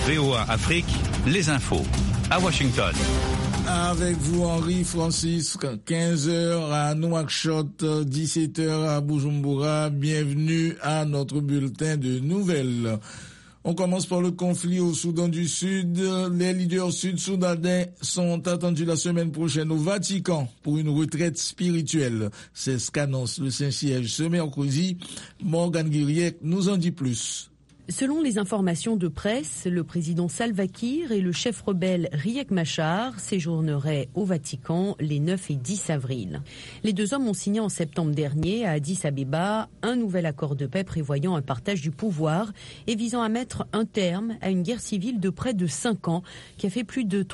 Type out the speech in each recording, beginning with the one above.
VOA Afrique, les infos. À Washington. Avec vous, Henri Francis, 15h à Nouakchott, 17h à Bujumbura. Bienvenue à notre bulletin de nouvelles. On commence par le conflit au Soudan du Sud. Les leaders sud-soudanais sont attendus la semaine prochaine au Vatican pour une retraite spirituelle. C'est ce qu'annonce le Saint-Siège ce mercredi. Morgan Guiriec nous en dit plus. Selon les informations de presse, le président Salva Kiir et le chef rebelle Riek Machar séjourneraient au Vatican les 9 et 10 avril. Les deux hommes ont signé en septembre dernier à Addis Abeba un nouvel accord de paix prévoyant un partage du pouvoir et visant à mettre un terme à une guerre civile de près de 5 ans qui a fait plus de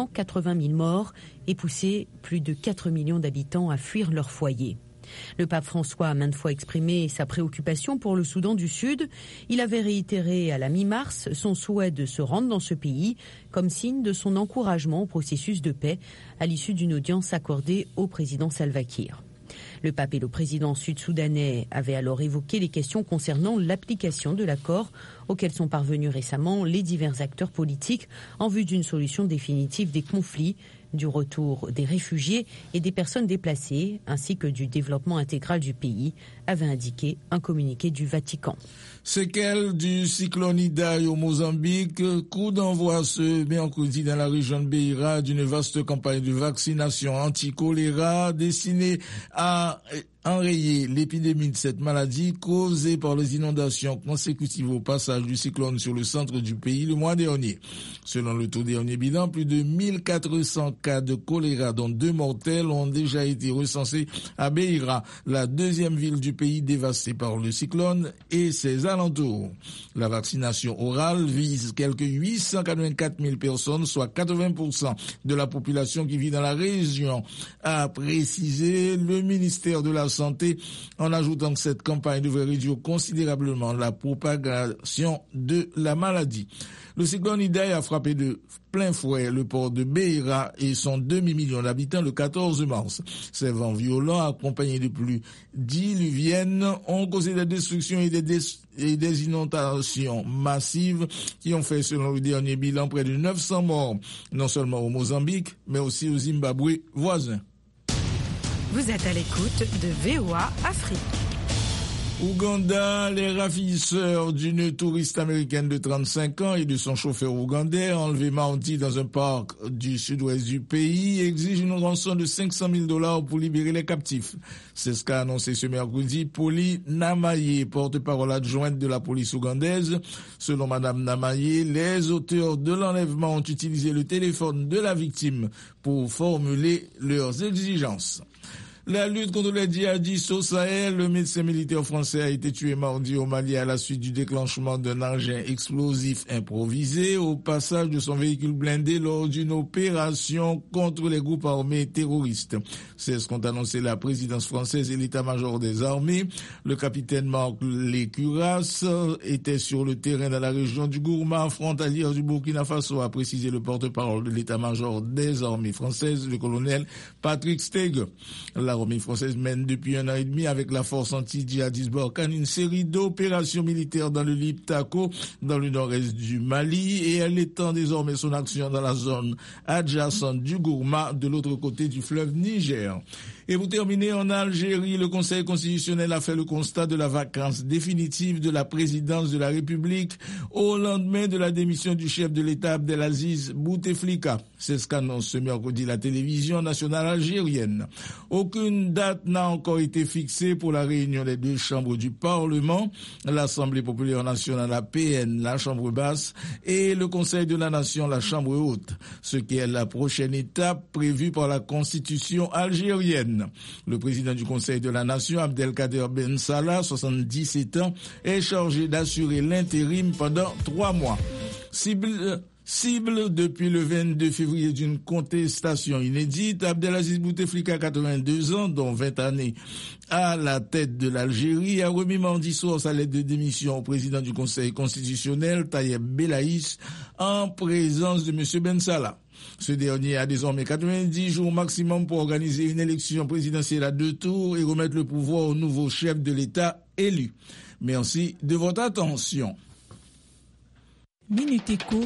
380 000 morts et poussé plus de 4 millions d'habitants à fuir leur foyer. Le pape François a maintes fois exprimé sa préoccupation pour le Soudan du Sud. Il avait réitéré à la mi-mars son souhait de se rendre dans ce pays comme signe de son encouragement au processus de paix à l'issue d'une audience accordée au président Salva Kiir. Le pape et le président sud-soudanais avaient alors évoqué les questions concernant l'application de l'accord auquel sont parvenus récemment les divers acteurs politiques en vue d'une solution définitive des conflits, du retour des réfugiés et des personnes déplacées, ainsi que du développement intégral du pays, avait indiqué un communiqué du Vatican. Séquelles du cyclone Idai au Mozambique, coup d'envoi ce mercredi dans la région de Beira d'une vaste campagne de vaccination anti-choléra destinée à enrayer l'épidémie de cette maladie causée par les inondations consécutives au passage du cyclone sur le centre du pays le mois dernier. Selon le tout dernier bilan, plus de 1400 cas de choléra, dont 2 mortels, ont déjà été recensés à Beira, la deuxième ville du pays dévastée par le cyclone et ses alentours. La vaccination orale vise quelques 884 000 personnes, soit 80% de la population qui vit dans la région, a précisé le ministère de la Santé, en ajoutant que cette campagne devrait réduire considérablement la propagation de la maladie. Le cyclone Idai a frappé de plein fouet le port de Beira et son demi-million d'habitants le 14 mars. Ces vents violents, accompagnés de pluies diluviennes, ont causé des destructions et des inondations massives qui ont fait, selon le dernier bilan, près de 900 morts, non seulement au Mozambique, mais aussi au Zimbabwe voisin. Vous êtes à l'écoute de VOA Afrique. Ouganda, les ravisseurs d'une touriste américaine de 35 ans et de son chauffeur ougandais enlevés mardi dans un parc du sud-ouest du pays exigent une rançon de $500 000 pour libérer les captifs. C'est ce qu'a annoncé ce mercredi Polly Namaye, porte-parole adjointe de la police ougandaise. Selon Madame Namaye, les auteurs de l'enlèvement ont utilisé le téléphone de la victime pour formuler leurs exigences. La lutte contre les djihadistes au Sahel, le médecin militaire français a été tué mardi au Mali à la suite du déclenchement d'un engin explosif improvisé au passage de son véhicule blindé lors d'une opération contre les groupes armés terroristes. C'est ce qu'ont annoncé la présidence française et l'état-major des armées. Le capitaine Marc Lécuras était sur le terrain dans la région du Gourma, frontalière du Burkina Faso, a précisé le porte-parole de l'état-major des armées françaises, le colonel Patrick Stege. L'armée française mène depuis 1 an et demi avec la force anti-djihadiste Barkhane une série d'opérations militaires dans le Liptako, dans le nord-est du Mali, et elle étend désormais son action dans la zone adjacente du Gourma, de l'autre côté du fleuve Niger. Et pour terminer, en Algérie, le Conseil constitutionnel a fait le constat de la vacance définitive de la présidence de la République au lendemain de la démission du chef de l'État Abdelaziz Bouteflika. C'est ce qu'annonce ce mercredi la télévision nationale algérienne. Aucune date n'a encore été fixée pour la réunion des deux chambres du Parlement, l'Assemblée populaire nationale APN, la Chambre basse, et le Conseil de la Nation, la Chambre haute, ce qui est la prochaine étape prévue par la Constitution algérienne. Le président du Conseil de la Nation, Abdelkader Ben Salah, 77 ans, est chargé d'assurer l'intérim pendant 3 mois. Cible depuis le 22 février d'une contestation inédite, Abdelaziz Bouteflika, 82 ans, dont 20 années à la tête de l'Algérie, a remis mardi soir sa lettre de démission au président du Conseil constitutionnel, Tayeb Belaïs, en présence de M. Ben Salah. Ce dernier a désormais 90 jours maximum pour organiser une élection présidentielle à 2 tours et remettre le pouvoir au nouveau chef de l'État élu. Merci de votre attention. Minute Éco